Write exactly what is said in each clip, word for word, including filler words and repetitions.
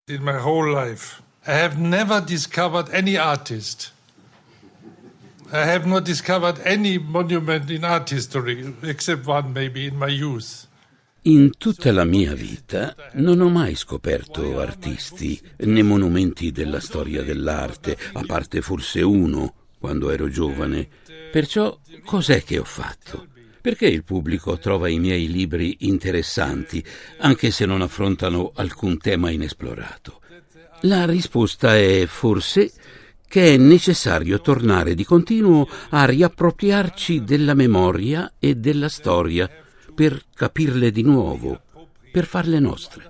In my whole life, I have never discovered any artist. I have not discovered any monument in art history, except one maybe in my youth. In tutta la mia vita non ho mai scoperto artisti né monumenti della storia dell'arte, a parte forse uno quando ero giovane. Perciò cos'è che ho fatto? Perché il pubblico trova i miei libri interessanti, anche se non affrontano alcun tema inesplorato? La risposta è forse che è necessario tornare di continuo a riappropriarci della memoria e della storia per capirle di nuovo, per farle nostre.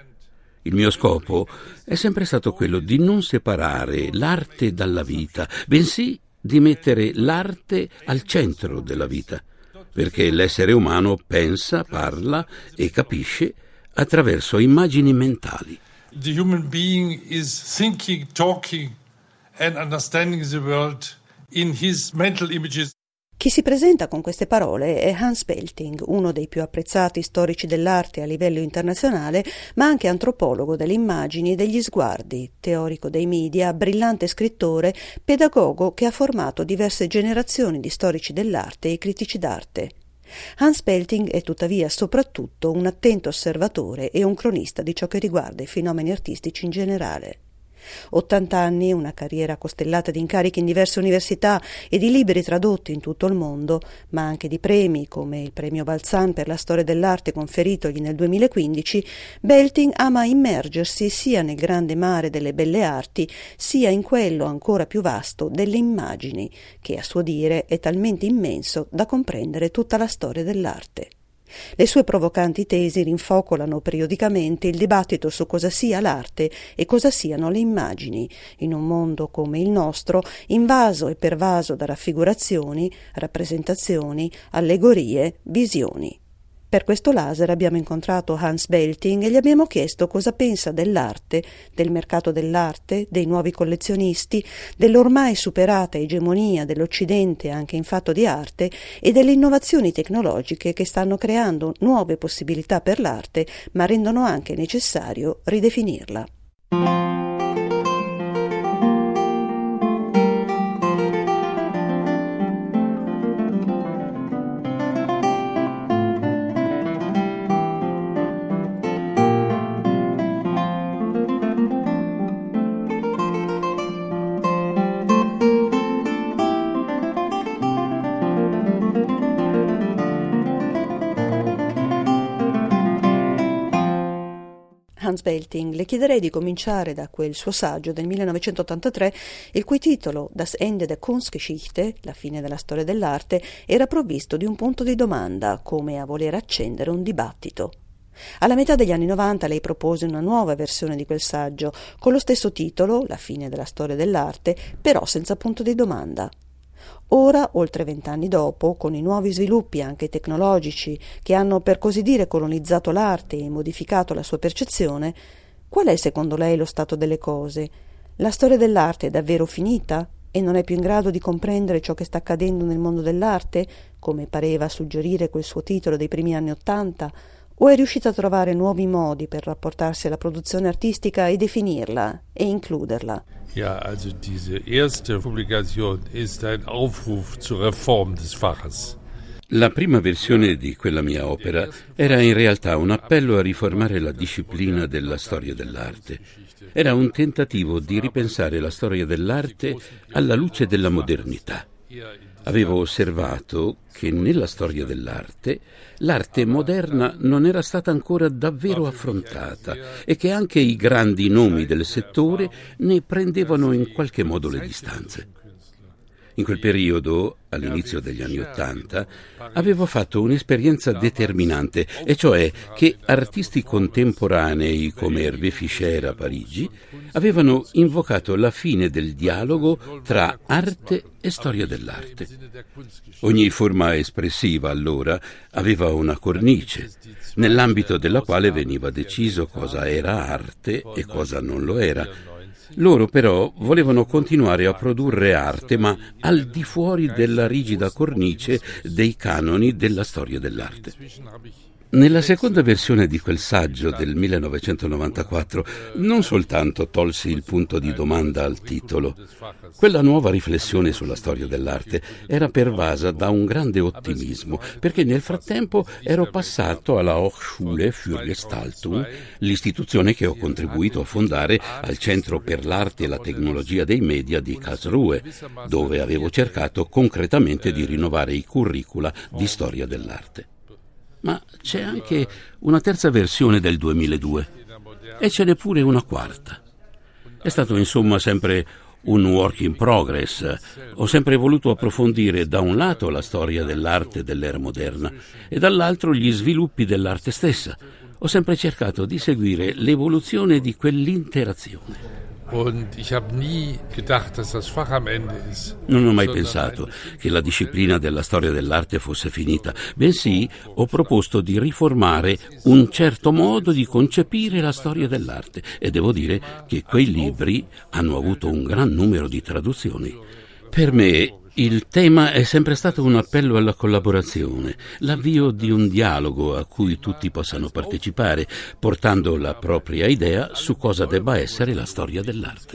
Il mio scopo è sempre stato quello di non separare l'arte dalla vita, bensì di mettere l'arte al centro della vita, perché l'essere umano pensa, parla e capisce attraverso immagini mentali. The human being is thinking, talking and understanding the world in his mental images. Chi si presenta con queste parole è Hans Belting, uno dei più apprezzati storici dell'arte a livello internazionale, ma anche antropologo delle immagini e degli sguardi, teorico dei media, brillante scrittore, pedagogo che ha formato diverse generazioni di storici dell'arte e critici d'arte. Hans Belting è tuttavia soprattutto un attento osservatore e un cronista di ciò che riguarda i fenomeni artistici in generale. ottanta anni, una carriera costellata di incarichi in diverse università e di libri tradotti in tutto il mondo, ma anche di premi come il premio Balzan per la storia dell'arte conferitogli nel duemilaquindici, Belting ama immergersi sia nel grande mare delle belle arti, sia in quello ancora più vasto delle immagini, che a suo dire è talmente immenso da comprendere tutta la storia dell'arte. Le sue provocanti tesi rinfocolano periodicamente il dibattito su cosa sia l'arte e cosa siano le immagini, in un mondo come il nostro, invaso e pervaso da raffigurazioni, rappresentazioni, allegorie, visioni. Per questo laser abbiamo incontrato Hans Belting e gli abbiamo chiesto cosa pensa dell'arte, del mercato dell'arte, dei nuovi collezionisti, dell'ormai superata egemonia dell'Occidente anche in fatto di arte e delle innovazioni tecnologiche che stanno creando nuove possibilità per l'arte, ma rendono anche necessario ridefinirla. Hans Belting, le chiederei di cominciare da quel suo saggio del millenovecentottantatré, il cui titolo Das Ende der Kunstgeschichte, la fine della storia dell'arte, era provvisto di un punto di domanda, come a voler accendere un dibattito. Alla metà degli anni novanta lei propose una nuova versione di quel saggio, con lo stesso titolo, La fine della storia dell'arte, però senza punto di domanda. Ora, oltre vent'anni dopo, con i nuovi sviluppi anche tecnologici che hanno per così dire colonizzato l'arte e modificato la sua percezione, qual è secondo lei lo stato delle cose? La storia dell'arte è davvero finita e non è più in grado di comprendere ciò che sta accadendo nel mondo dell'arte, come pareva suggerire quel suo titolo dei primi anni Ottanta, o è riuscita a trovare nuovi modi per rapportarsi alla produzione artistica e definirla e includerla? Ja, also diese erste Publikation ist ein Aufruf zur Reform des Faches. La prima versione di quella mia opera era in realtà un appello a riformare la disciplina della storia dell'arte. Era un tentativo di ripensare la storia dell'arte alla luce della modernità. Avevo osservato che nella storia dell'arte l'arte moderna non era stata ancora davvero affrontata e che anche i grandi nomi del settore ne prendevano in qualche modo le distanze. In quel periodo, all'inizio degli anni Ottanta, avevo fatto un'esperienza determinante, e cioè che artisti contemporanei come Hervé Fischer a Parigi avevano invocato la fine del dialogo tra arte e storia dell'arte. Ogni forma espressiva allora aveva una cornice, nell'ambito della quale veniva deciso cosa era arte e cosa non lo era. Loro però volevano continuare a produrre arte, ma al di fuori della rigida cornice dei canoni della storia dell'arte. Nella seconda versione di quel saggio del millenovecentonovantaquattro non soltanto tolsi il punto di domanda al titolo. Quella nuova riflessione sulla storia dell'arte era pervasa da un grande ottimismo, perché nel frattempo ero passato alla Hochschule für Gestaltung, l'istituzione che ho contribuito a fondare al Centro per l'Arte e la Tecnologia dei Media di Karlsruhe, dove avevo cercato concretamente di rinnovare i curricula di storia dell'arte. Ma c'è anche una terza versione del duemiladue e ce n'è pure una quarta. È stato insomma sempre un work in progress. Ho sempre voluto approfondire da un lato la storia dell'arte dell'era moderna e dall'altro gli sviluppi dell'arte stessa. Ho sempre cercato di seguire l'evoluzione di quell'interazione. Und ich habe nie gedacht, dass das Fach am Ende ist. Non ho mai pensato che la disciplina della storia dell'arte fosse finita, bensì ho proposto di riformare un certo modo di concepire la storia dell'arte e devo dire che quei libri hanno avuto un gran numero di traduzioni. Per me il tema è sempre stato un appello alla collaborazione, l'avvio di un dialogo a cui tutti possano partecipare, portando la propria idea su cosa debba essere la storia dell'arte.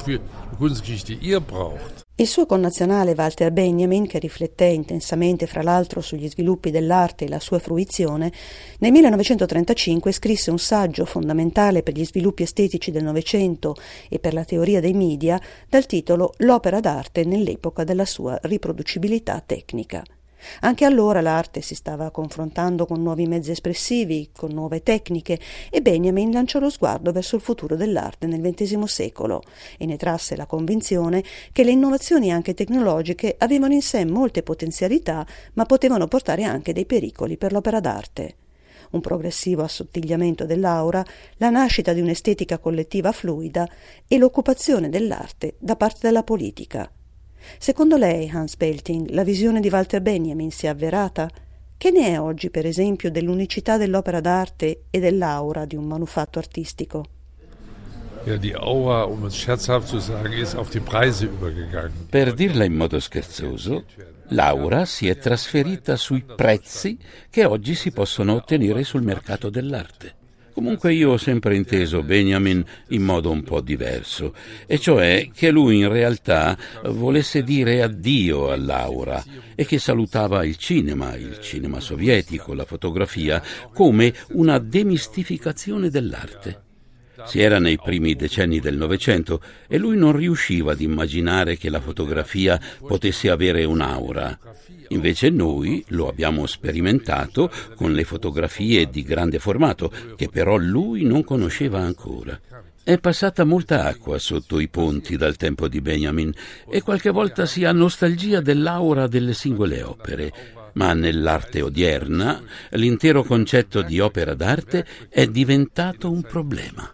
Il suo connazionale Walter Benjamin, che rifletté intensamente fra l'altro sugli sviluppi dell'arte e la sua fruizione, nel millenovecentotrentacinque scrisse un saggio fondamentale per gli sviluppi estetici del Novecento e per la teoria dei media dal titolo L'opera d'arte nell'epoca della sua riproducibilità tecnica. Anche allora l'arte si stava confrontando con nuovi mezzi espressivi, con nuove tecniche, e Benjamin lanciò lo sguardo verso il futuro dell'arte nel ventesimo secolo e ne trasse la convinzione che le innovazioni anche tecnologiche avevano in sé molte potenzialità, ma potevano portare anche dei pericoli per l'opera d'arte. Un progressivo assottigliamento dell'aura, la nascita di un'estetica collettiva fluida e l'occupazione dell'arte da parte della politica. Secondo lei, Hans Belting, la visione di Walter Benjamin si è avverata? Che ne è oggi, per esempio, dell'unicità dell'opera d'arte e dell'aura di un manufatto artistico? Ja, die Aura, um es scherzhaft zu sagen, ist auf die Preise übergegangen. Per dirla in modo scherzoso, l'aura si è trasferita sui prezzi che oggi si possono ottenere sul mercato dell'arte. Comunque io ho sempre inteso Benjamin in modo un po' diverso, e cioè che lui in realtà volesse dire addio all'aura e che salutava il cinema, il cinema sovietico, la fotografia, come una demistificazione dell'arte. Si era nei primi decenni del Novecento e lui non riusciva ad immaginare che la fotografia potesse avere un'aura. Invece noi lo abbiamo sperimentato con le fotografie di grande formato, che però lui non conosceva ancora. È passata molta acqua sotto i ponti dal tempo di Benjamin e qualche volta si ha nostalgia dell'aura delle singole opere. Ma nell'arte odierna l'intero concetto di opera d'arte è diventato un problema.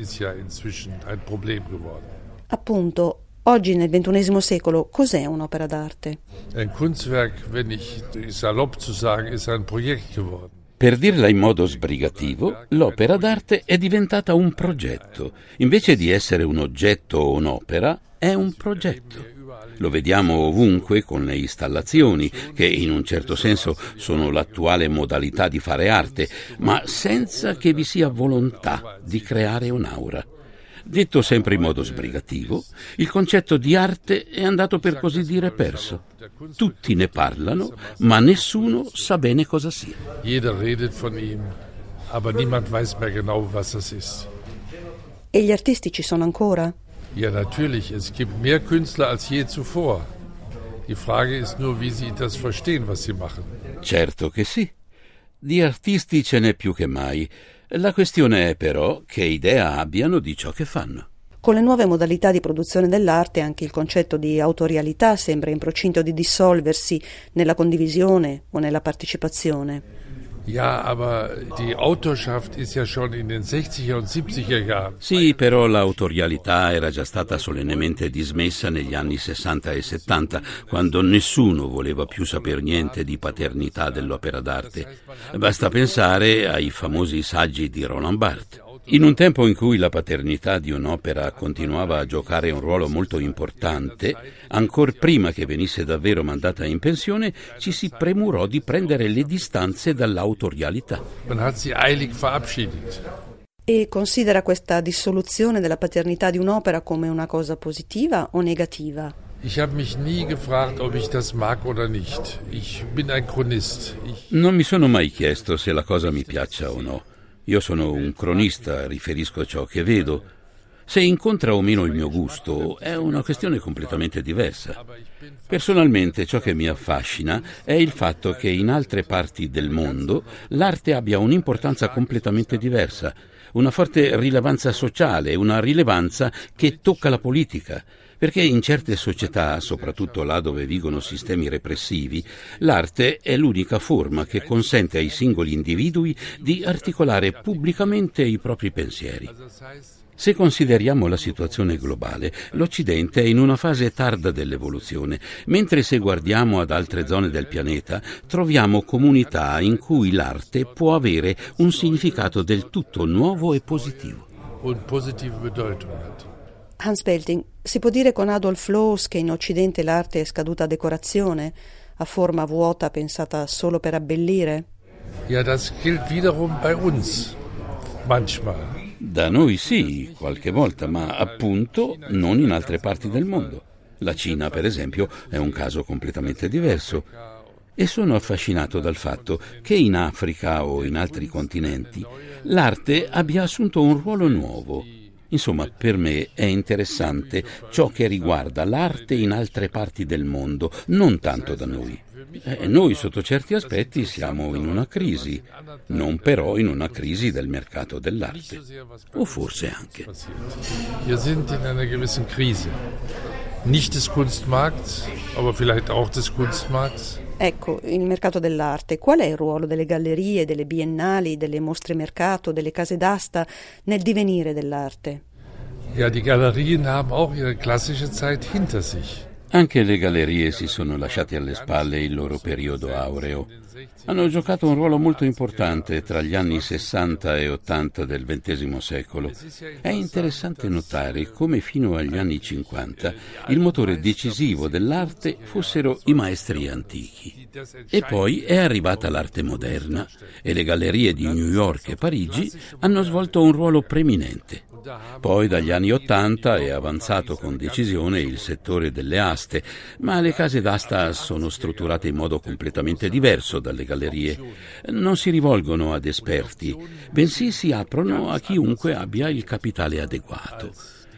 Appunto, oggi nel ventunesimo secolo cos'è un'opera d'arte? Ein Kunstwerk, wenn ich salopp zu sagen, ist ein Projekt geworden. Per dirla in modo sbrigativo, l'opera d'arte è diventata un progetto. Invece di essere un oggetto o un'opera, è un progetto. Lo vediamo ovunque con le installazioni, che in un certo senso sono l'attuale modalità di fare arte, ma senza che vi sia volontà di creare un'aura. Detto sempre in modo sbrigativo, il concetto di arte è andato per così dire perso. Tutti ne parlano, ma nessuno sa bene cosa sia. Jeder redet von ihm, aber niemand weiß mehr genau, was das ist. E gli artisti ci sono ancora? Ja, natürlich. Es gibt mehr Künstler als je zuvor. Die Frage ist nur, wie sie das verstehen, was sie machen. Certo che sì. Di artisti ce n'è più che mai. La questione è però che idea abbiano di ciò che fanno. Con le nuove modalità di produzione dell'arte anche il concetto di autorialità sembra in procinto di dissolversi nella condivisione o nella partecipazione. Ja, aber die Autorschaft ist ja schon in den sechziger und siebziger Jahren. Sì, però l'autorialità era già stata solennemente dismessa negli anni sessanta e settanta, quando nessuno voleva più saper niente di paternità dell'opera d'arte. Basta pensare ai famosi saggi di Roland Barthes. In un tempo in cui la paternità di un'opera continuava a giocare un ruolo molto importante, ancor prima che venisse davvero mandata in pensione, ci si premurò di prendere le distanze dall'autorialità. Man hat sie eilig verabschiedet. E considera questa dissoluzione della paternità di un'opera come una cosa positiva o negativa? Ich habe mich nie gefragt, ob ich das mag oder nicht. Ich bin ein Chronist. Ich... Non mi sono mai chiesto se la cosa mi piaccia o no. Io sono un cronista, riferisco ciò che vedo. Se incontra o meno il mio gusto è una questione completamente diversa. Personalmente ciò che mi affascina è il fatto che in altre parti del mondo l'arte abbia un'importanza completamente diversa, una forte rilevanza sociale, una rilevanza che tocca la politica. Perché in certe società, soprattutto là dove vigono sistemi repressivi, l'arte è l'unica forma che consente ai singoli individui di articolare pubblicamente i propri pensieri. Se consideriamo la situazione globale, l'Occidente è in una fase tarda dell'evoluzione, mentre se guardiamo ad altre zone del pianeta, troviamo comunità in cui l'arte può avere un significato del tutto nuovo e positivo. Und positive Bedeutung hat. Hans Belting, si può dire con Adolf Loos che in Occidente l'arte è scaduta a decorazione, a forma vuota pensata solo per abbellire? Ja, das gilt wiederum bei uns, manchmal. Da noi sì, qualche volta, ma appunto non in altre parti del mondo. La Cina, per esempio, è un caso completamente diverso. E sono affascinato dal fatto che in Africa o in altri continenti l'arte abbia assunto un ruolo nuovo. Insomma, per me è interessante ciò che riguarda l'arte in altre parti del mondo, non tanto da noi. Eh, noi sotto certi aspetti siamo in una crisi, non però in una crisi del mercato dell'arte. O forse anche. Wir sind in einer gewissen Krise. Nicht des Kunstmarkts, aber vielleicht auch des Kunstmarkts. Ecco, il mercato dell'arte. Qual è il ruolo delle gallerie, delle biennali, delle mostre mercato, delle case d'asta nel divenire dell'arte? Ja, die Galerien haben auch ihre klassische Zeit hinter sich. Anche le gallerie si sono lasciate alle spalle il loro periodo aureo. Hanno giocato un ruolo molto importante tra gli anni sessanta e ottanta del ventesimo secolo. È interessante notare come fino agli anni cinquanta il motore decisivo dell'arte fossero i maestri antichi. E poi è arrivata l'arte moderna e le gallerie di New York e Parigi hanno svolto un ruolo preminente. Poi dagli anni Ottanta è avanzato con decisione il settore delle aste, ma le case d'asta sono strutturate in modo completamente diverso dalle gallerie. Non si rivolgono ad esperti, bensì si aprono a chiunque abbia il capitale adeguato.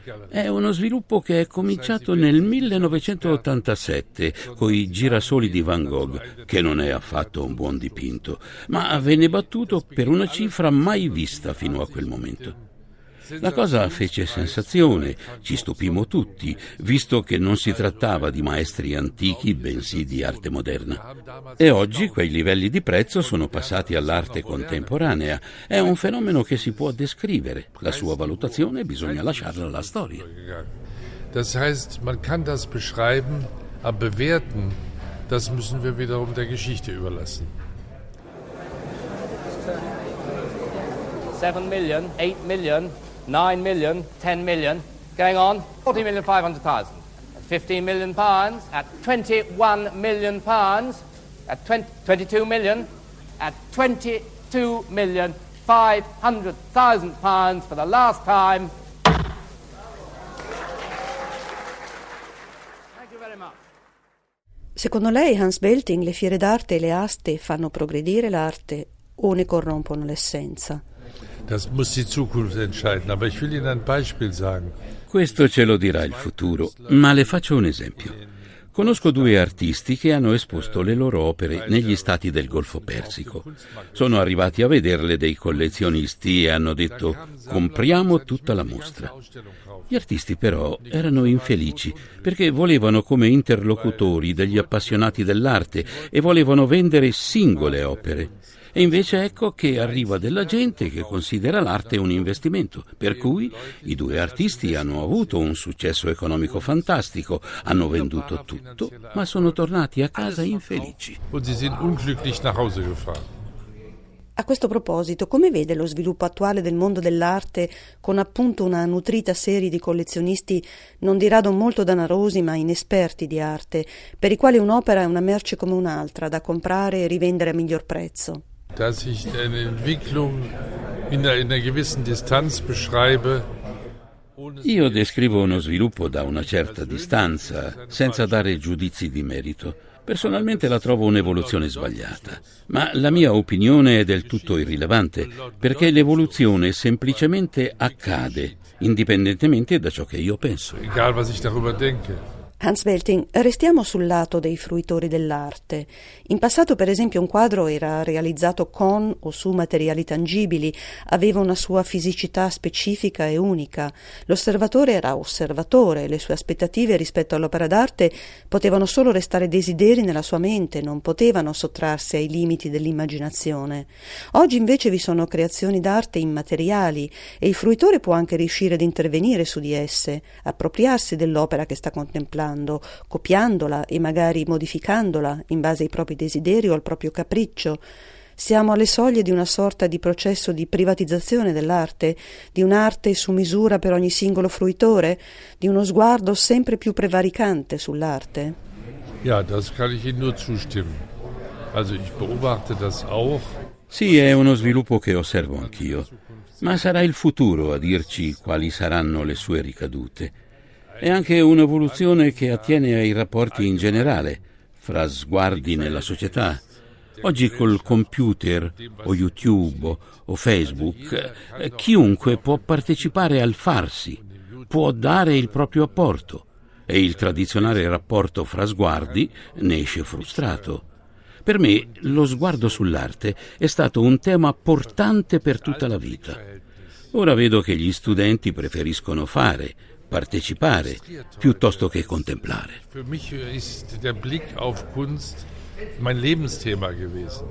È uno sviluppo che è cominciato nel millenovecentottantasette coi girasoli di Van Gogh, che non è affatto un buon dipinto, ma venne battuto per una cifra mai vista fino a quel momento. La cosa fece sensazione, ci stupimmo tutti, visto che non si trattava di maestri antichi, bensì di arte moderna. E oggi quei livelli di prezzo sono passati all'arte contemporanea. È un fenomeno che si può descrivere. La sua valutazione bisogna lasciarla alla storia. Das heißt, man kann das beschreiben, aber bewerten, das müssen wir wiederum der Geschichte überlassen. seven million, eight million, nine million, ten million, going on, forty million five hundred thousand. At fifteen million pounds, at twenty-one million pounds, at twenty, twenty-two million, at twenty-two million five hundred thousand pounds for the last time. Thank you very much. Secondo lei, Hans Belting, le fiere d'arte e le aste fanno progredire l'arte o ne corrompono l'essenza? Das muss die Zukunft entscheiden, aber ich will Ihnen ein Beispiel sagen. Questo ce lo dirà il futuro, ma le faccio un esempio. Conosco due artisti che hanno esposto le loro opere negli stati del Golfo Persico. Sono arrivati a vederle dei collezionisti e hanno detto: compriamo tutta la mostra. Gli artisti però erano infelici perché volevano come interlocutori degli appassionati dell'arte e volevano vendere singole opere. E invece ecco che arriva della gente che considera l'arte un investimento, per cui i due artisti hanno avuto un successo economico fantastico, hanno venduto tutto, ma sono tornati a casa infelici. A questo proposito, come vede lo sviluppo attuale del mondo dell'arte con appunto una nutrita serie di collezionisti non di rado molto danarosi ma inesperti di arte, per i quali un'opera è una merce come un'altra, da comprare e rivendere a miglior prezzo? Dass ich eine Entwicklung in einer, in einer gewissen Distanz beschreibe. Io descrivo uno sviluppo da una certa distanza, senza dare giudizi di merito. Personalmente la trovo un'evoluzione sbagliata, ma la mia opinione è del tutto irrilevante, perché l'evoluzione semplicemente accade, indipendentemente da ciò che io penso. Egal was ich darüber denke. Hans Belting, restiamo sul lato dei fruitori dell'arte. In passato, per esempio, un quadro era realizzato con o su materiali tangibili, aveva una sua fisicità specifica e unica. L'osservatore era osservatore, le sue aspettative rispetto all'opera d'arte potevano solo restare desideri nella sua mente, non potevano sottrarsi ai limiti dell'immaginazione. Oggi invece vi sono creazioni d'arte immateriali e il fruitore può anche riuscire ad intervenire su di esse, appropriarsi dell'opera che sta contemplando, copiandola e magari modificandola in base ai propri desideri o al proprio capriccio. Siamo alle soglie di una sorta di processo di privatizzazione dell'arte, di un'arte su misura per ogni singolo fruitore, di uno sguardo sempre più prevaricante sull'arte. Ja, das kann ich Ihnen nur zustimmen. Also ich beobachte das auch. Sì, è uno sviluppo che osservo anch'io, ma sarà il futuro a dirci quali saranno le sue ricadute. È anche un'evoluzione che attiene ai rapporti in generale, fra sguardi nella società. Oggi col computer o YouTube o Facebook, eh, chiunque può partecipare al farsi, può dare il proprio apporto e il tradizionale rapporto fra sguardi ne esce frustrato. Per me lo sguardo sull'arte è stato un tema portante per tutta la vita. Ora vedo che gli studenti preferiscono fare, partecipare, piuttosto che contemplare. Für mich ist der Blick auf Kunst mein Lebensthema gewesen.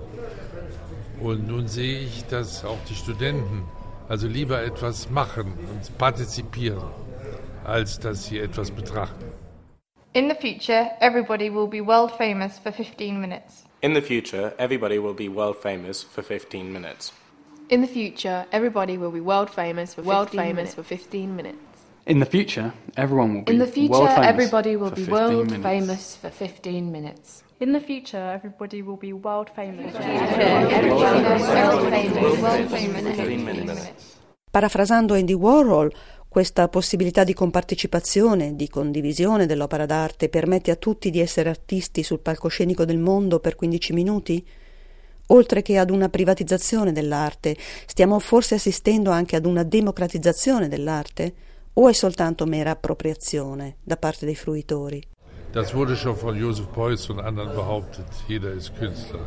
Und nun sehe ich, dass auch die Studenten also lieber etwas machen und partizipieren, als dass sie etwas betrachten. In the future, everybody will be world famous for fifteen minutes. In the future, everybody will be world famous for fifteen minutes. In the future, everybody will be world famous for world fifteen famous minutes. for fifteen minutes. In the future, everyone will be In the future, world famous everybody will for be fifteen world minutes. famous for fifteen minutes. In the future, everybody will be world famous. Parafrasando Andy Warhol, questa possibilità di compartecipazione, di condivisione dell'opera d'arte permette a tutti di essere artisti sul palcoscenico del mondo per quindici minuti? Oltre che ad una privatizzazione dell'arte, stiamo forse assistendo anche ad una democratizzazione dell'arte? O è soltanto mera appropriazione da parte dei fruitori? Das wurde schon von Joseph Beuys und anderen behauptet. Jeder ist Künstler.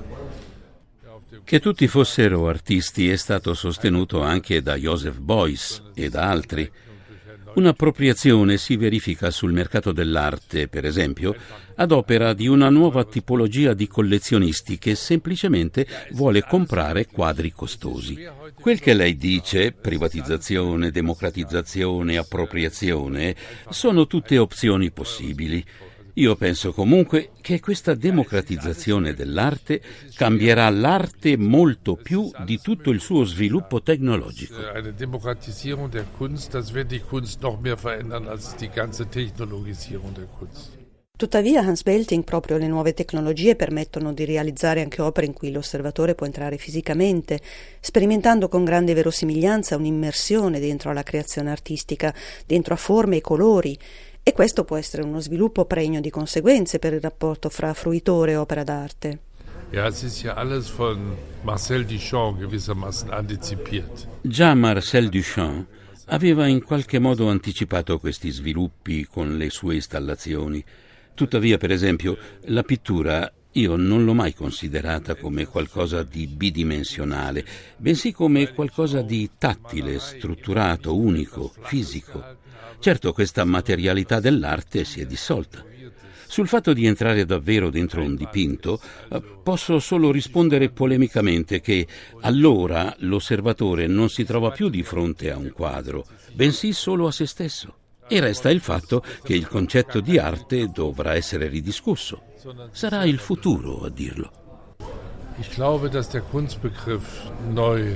Che tutti fossero artisti è stato sostenuto anche da Joseph Beuys e da altri. Un'appropriazione si verifica sul mercato dell'arte, per esempio, ad opera di una nuova tipologia di collezionisti che semplicemente vuole comprare quadri costosi. Quel che lei dice, privatizzazione, democratizzazione, appropriazione, sono tutte opzioni possibili. Io penso comunque che questa democratizzazione dell'arte cambierà l'arte molto più di tutto il suo sviluppo tecnologico. Eine Demokratisierung der Kunst, das wird die Kunst noch mehr verändern als die ganze Technologisierung der Kunst. Tuttavia Hans Belting, proprio le nuove tecnologie permettono di realizzare anche opere in cui l'osservatore può entrare fisicamente, sperimentando con grande verosimiglianza un'immersione dentro alla creazione artistica, dentro a forme e colori. E questo può essere uno sviluppo pregno di conseguenze per il rapporto fra fruitore e opera d'arte. Ja, es ist ja alles von Marcel Duchamp gewissermaßen antizipiert. Già Marcel Duchamp aveva in qualche modo anticipato questi sviluppi con le sue installazioni. Tuttavia, per esempio, la pittura io non l'ho mai considerata come qualcosa di bidimensionale, bensì come qualcosa di tattile, strutturato, unico, fisico. Certo, questa materialità dell'arte si è dissolta. Sul fatto di entrare davvero dentro un dipinto, eh, posso solo rispondere polemicamente che allora l'osservatore non si trova più di fronte a un quadro, bensì solo a se stesso. E resta il fatto che il concetto di arte dovrà essere ridiscusso. Sarà il futuro a dirlo. Ich glaube, dass der Kunstbegriff neu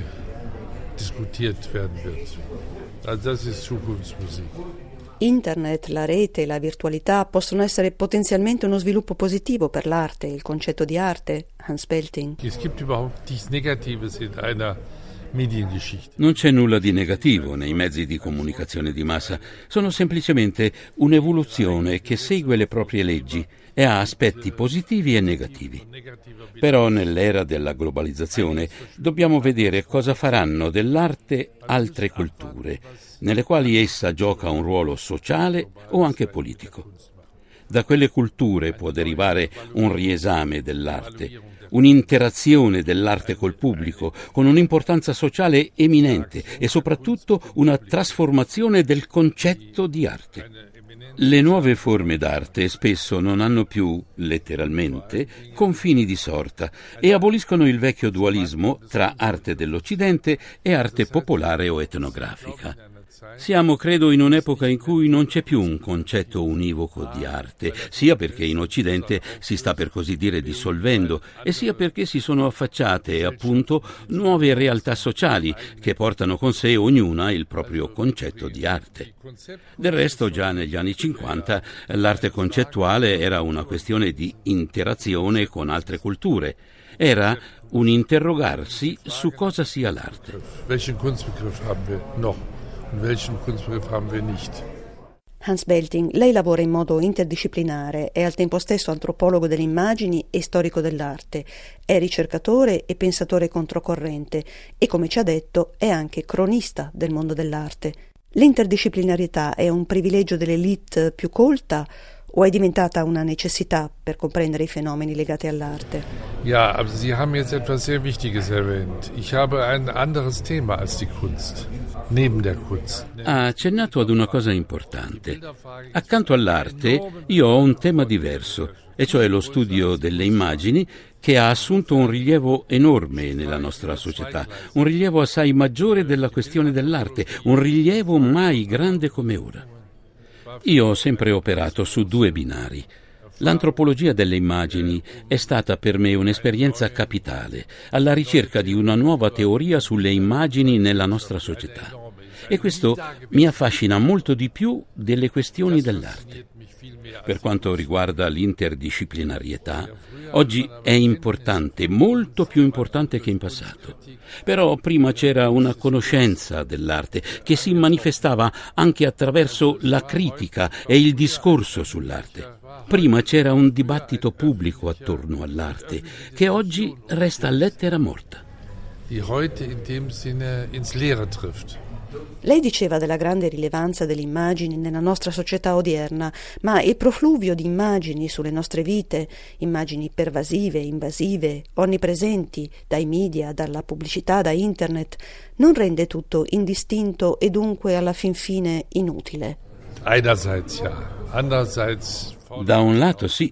diskutiert werden wird. Also das ist Zukunftsmusik. Internet, la rete e la virtualità possono essere potenzialmente uno sviluppo positivo per l'arte, il concetto di arte, Hans Belting. Es gibt überhaupt nichts Negatives in einer Mediengeschichte. Non c'è nulla di negativo nei mezzi di comunicazione di massa, sono semplicemente un'evoluzione che segue le proprie leggi e ha aspetti positivi e negativi. Però nell'era della globalizzazione dobbiamo vedere cosa faranno dell'arte altre culture, nelle quali essa gioca un ruolo sociale o anche politico. Da quelle culture può derivare un riesame dell'arte, un'interazione dell'arte col pubblico, con un'importanza sociale eminente e soprattutto una trasformazione del concetto di arte. Le nuove forme d'arte spesso non hanno più, letteralmente, confini di sorta e aboliscono il vecchio dualismo tra arte dell'Occidente e arte popolare o etnografica. Siamo, credo, in un'epoca in cui non c'è più un concetto univoco di arte, sia perché in Occidente si sta per così dire dissolvendo, e sia perché si sono affacciate, appunto, nuove realtà sociali che portano con sé ognuna il proprio concetto di arte. Del resto, già negli anni cinquanta, l'arte concettuale era una questione di interazione con altre culture. Era un interrogarsi su cosa sia l'arte. Welchen Kunstbegriff haben wir noch? Und welchen Kunstbegriff haben wir nicht? Hans Belting, lei lavora in modo interdisciplinare, è al tempo stesso antropologo delle immagini e storico dell'arte, è ricercatore e pensatore controcorrente e, come ci ha detto, è anche cronista del mondo dell'arte. L'interdisciplinarietà è un privilegio dell'elite più colta o è diventata una necessità per comprendere i fenomeni legati all'arte? Ja, aber Sie haben jetzt etwas sehr Wichtiges erwähnt. Ich habe ein anderes Thema als die Kunst, neben der Kunst. Ha accennato ad una cosa importante. Accanto all'arte io ho un tema diverso, e cioè lo studio delle immagini, che ha assunto un rilievo enorme nella nostra società, un rilievo assai maggiore della questione dell'arte, un rilievo mai grande come ora. Io ho sempre operato su due binari. L'antropologia delle immagini è stata per me un'esperienza capitale, alla ricerca di una nuova teoria sulle immagini nella nostra società. E questo mi affascina molto di più delle questioni dell'arte. Per quanto riguarda l'interdisciplinarietà, oggi è importante, molto più importante che in passato. Però prima c'era una conoscenza dell'arte che si manifestava anche attraverso la critica e il discorso sull'arte. Prima c'era un dibattito pubblico attorno all'arte che oggi resta lettera morta. Die heute in dem Sinne ins Leere trifft. Lei diceva della grande rilevanza delle immagini nella nostra società odierna, ma il profluvio di immagini sulle nostre vite, immagini pervasive, invasive, onnipresenti, dai media, dalla pubblicità, da internet, non rende tutto indistinto e dunque alla fin fine inutile? Einerseits ja, andererseits... Da un lato sì,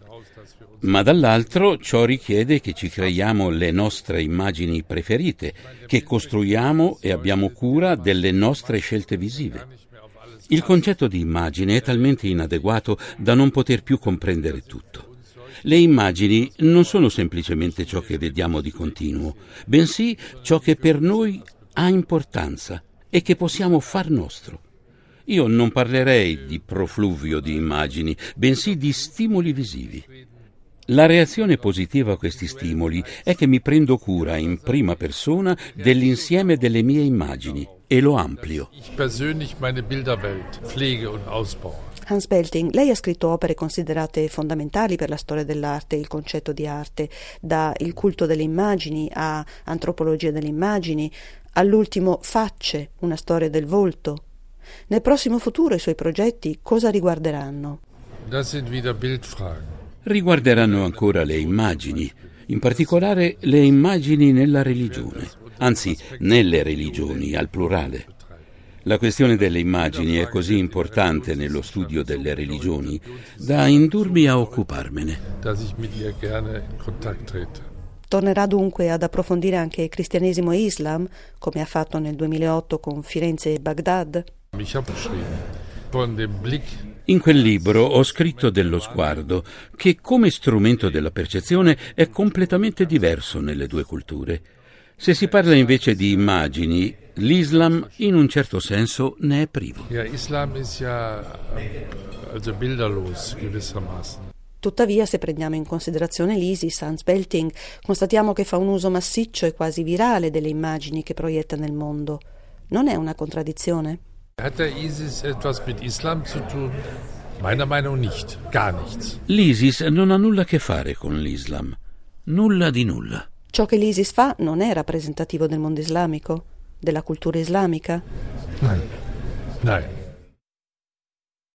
ma dall'altro ciò richiede che ci creiamo le nostre immagini preferite, che costruiamo e abbiamo cura delle nostre scelte visive. Il concetto di immagine è talmente inadeguato da non poter più comprendere tutto. Le immagini non sono semplicemente ciò che vediamo di continuo, bensì ciò che per noi ha importanza e che possiamo far nostro. Io non parlerei di profluvio di immagini, bensì di stimoli visivi. La reazione positiva a questi stimoli è che mi prendo cura in prima persona dell'insieme delle mie immagini e lo amplio. Ich persönlich meine Bilderwelt pflege und ausbaue. Hans Belting, lei ha scritto opere considerate fondamentali per la storia dell'arte, il concetto di arte, da Il culto delle immagini a Antropologia delle immagini, all'ultimo Facce, una storia del volto. Nel prossimo futuro i suoi progetti cosa riguarderanno? Das sind wieder Bildfragen. Riguarderanno ancora le immagini, in particolare le immagini nella religione, anzi nelle religioni al plurale. La questione delle immagini è così importante nello studio delle religioni da indurmi a occuparmene. Dass ich mit ihr gerne in Kontakt trete. Tornerà dunque ad approfondire anche cristianesimo e Islam, come ha fatto nel duemilaotto con Firenze e Baghdad? Ich habe geschrieben, von dem Blick In quel libro ho scritto dello sguardo, che come strumento della percezione è completamente diverso nelle due culture. Se si parla invece di immagini, l'Islam in un certo senso ne è privo. Ja, Islam ist ja also bilderlos gewissermaßen. Tuttavia, se prendiamo in considerazione l'ISIS, Hans Belting, constatiamo che fa un uso massiccio e quasi virale delle immagini che proietta nel mondo. Non è una contraddizione? Hat der ISIS etwas mit Islam zu tun? Meiner Meinung nicht, gar nichts. L'ISIS non ha nulla a che fare con l'Islam. Nulla di nulla. Ciò che l'ISIS fa non è rappresentativo del mondo islamico? Della cultura islamica? Nein. Nein.